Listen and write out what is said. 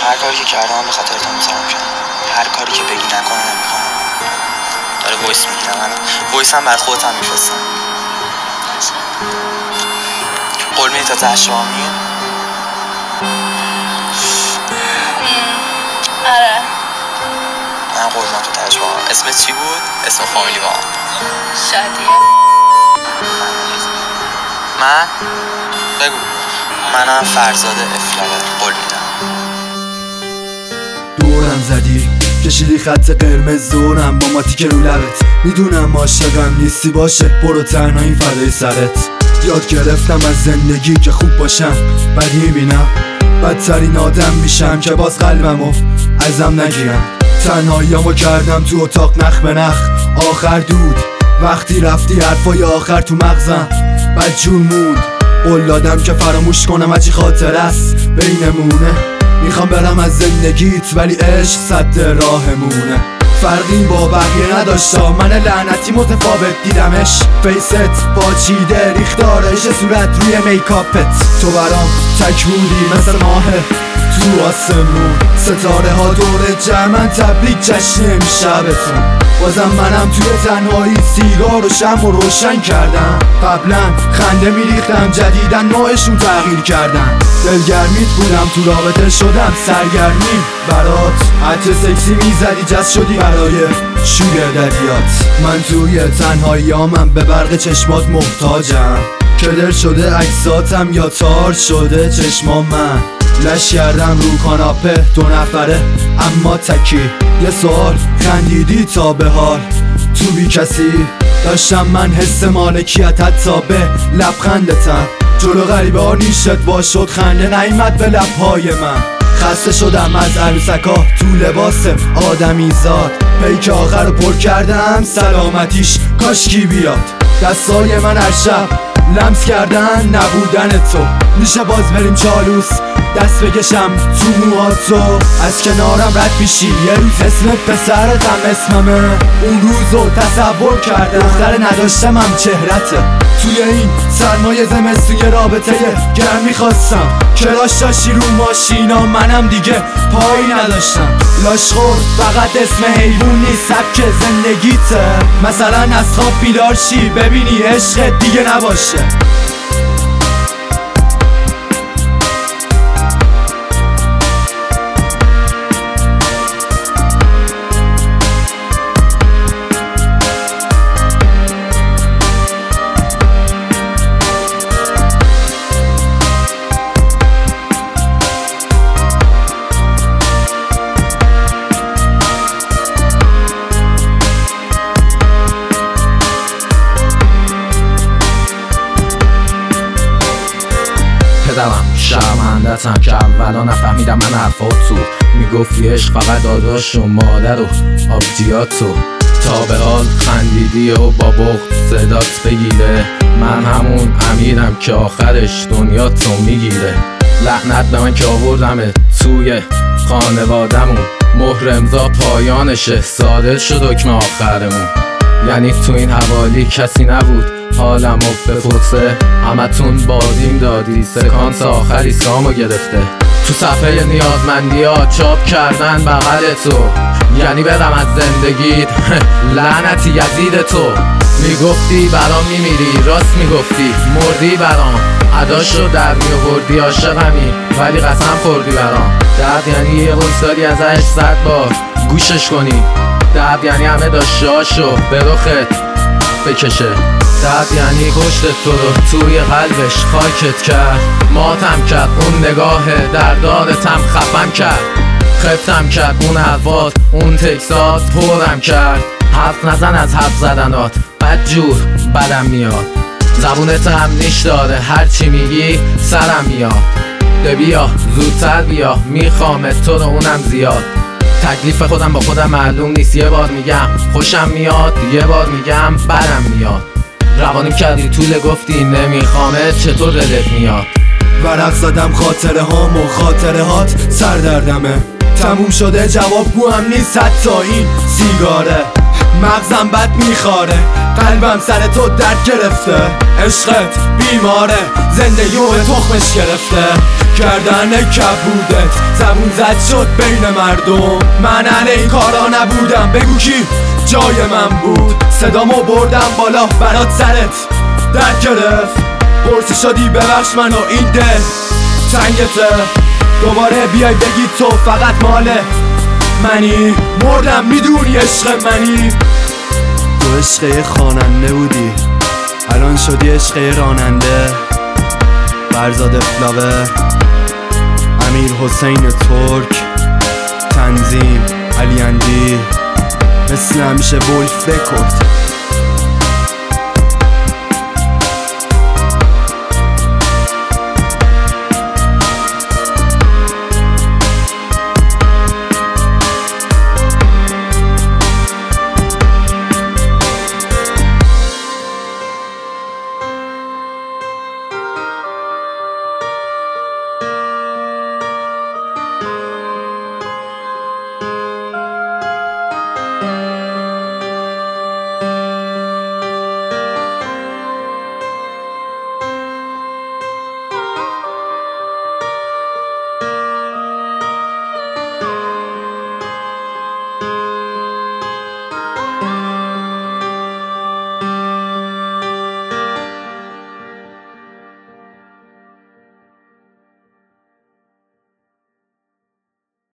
هر کاری که کردم به خاطر تو میذارم کنم. هر کاری که بگی نکنه نمیکنم. داره وایس میگیرم، من وایس هم برای خودت هم میفرستم. قول میدی تا ته شامی؟ آره من قول میدم تو ته شامی. اسمت چی بود؟ اسم فامیلی ما شادیه. من؟ بگو. منم فرزاده افلاور. قول میدم. دورم زدی کشیدی خط قرمز دورم با ماتیک رو لبت. میدونم عاشقم نیستی باشه برو تنهایی فدای سرت. یاد گرفتم از زندگی که خوب باشم بد میبینم بدترین آدم میشم که باز قلبمو ازم نگیرم. تنهاییامو کردم تو اتاق نخ به نخ آخر دود وقتی رفتی حرفای آخر تو مغزم بدجور موند. قول دادم که فراموش کنم هرچی خاطر است بینمونه. میخوام برم از زندگیت ولی عشق صد راهمونه. فرقی با بقیه نداشتا من لعنتی متفاوت دیدمش. فیست با چیده ریختارش صورت روی میکاپت. تو برام تک بودی مثل ماه تو آسمون. ستاره ها دور جمعن تبریک جشن امشبتون. بازم منم توی تنهایی سیگار و شمع رو روشن کردم. قبلا خنده میریختم جدیدن نوعشون تغییر کردن. دلگرمیت بودم تو رابطه شدم سرگرمی برات. عطر سکسی میزدی جست شدی برای شوگر ددیات. من توی تنهاییامم به برق چشمات محتاجم. کدر شده عکساتم یا تار شده چشمام. من لش کردم رو کاناپه 2 نفره اما تکی. یه سوال خندیدی تا به حال تو بی کسی. داشتم من حس مالکیت حتی به لبخندتم. جلو غریبه ها نیشت با شد خنده نیمد به لبهای من. خسته شدم از عروسکا تو لباس آدمی زاد. پیک آخر رو پر کردم سلامتیش کاشکی بیاد. دستای من هر شب لمس کردن نبودن تو. میشه باز بریم چالوس دست بکشم تو موهاتو. از کنارم رد میشی یه روز اسمت پسرتم اسممه. اون روزو تصور کرده دختر نداشتمم چهرته. توی این سرمایه زمستون رابطه گرم میخواستم. کراش داشتی رو ماشینا منم دیگه پایی نداشتم. لاشخور فقط اسم حیوون نیست سبک زندگیته. مثلا از خواب بیدار شی ببینی عشق دیگه نباشه. شرمندتم که اولا نفهمیدم من حرفاتو. میگفتی عشق فقط داداش و مادر و آبجیاتو. تا به حال خندیدی و با بغض صدات بگیره. من همون امیرم که آخرش دنیاتو میگیره. لعنت به من که آوردمت توی خانوادمون. مهر امضا پایانشه صادر شد حکم آخرمون. یعنی تو این حوالی کسی نبود حالمو بپرسه. همتون بادیم دادی سکانس آخری سامو گرفته. تو صفحه نیازمندی ها چاپ کردن بغل تو. یعنی برم از زندگیت لعنتی یزید تو. میگفتی برام میمیری راست میگفتی مردی برام. عداشو در میوردی عاشقمی ولی قسم خوردی برام. درد یعنی یه قرص ازش 100 بار گوشش کنی. درد یعنی همه داشتهاشو به رخت بکشه. درد یعنی کشت تو رو توی قلبش خاکت کرد. ماتم کرد اون نگاه دردارتم خفم کرد. خفتم کرد اون حرفات اون تکسات پرم کرد. حرف نزن از حرف زدنات بدجور بدم میاد. زبونت هم نیش داره هرچی میگی سرم میاد. بیا زودتر بیا میخوام تو رو اونم زیاد. تکلیف خودم با خودم معلوم نیست. یه بار میگم خوشم میاد یه بار میگم بدم میاد. روانیم کردی طول گفتی نمیخوامت چطور دلت میاد. ورق زدم خاطره هام و خاطره هات سردردمه. تموم شده جواب گوهم نیست حتی این سیگاره. مغزم بد میخاره، قلبم سر تو درد گرفته. عشقت بیماره، زندگی و تخمش گرفته. کردن کبودت زبون زد شد بین مردم. من اهل این کارا نبودم، بگو کی جای من بود. صدامو بردم بالا برات سرت درد گرفت. پرسی شدی ببخش منو این دل تنگته. دوباره بیای بگی تو فقط مال منی. مردم میدونی عشق منی. تو عشق خواننده بودی، الان شدی عشق راننده. فرزاد فلاور، امیر حسین ترک، تنظیم علی اندی، مثل همیشه ولف رکورد.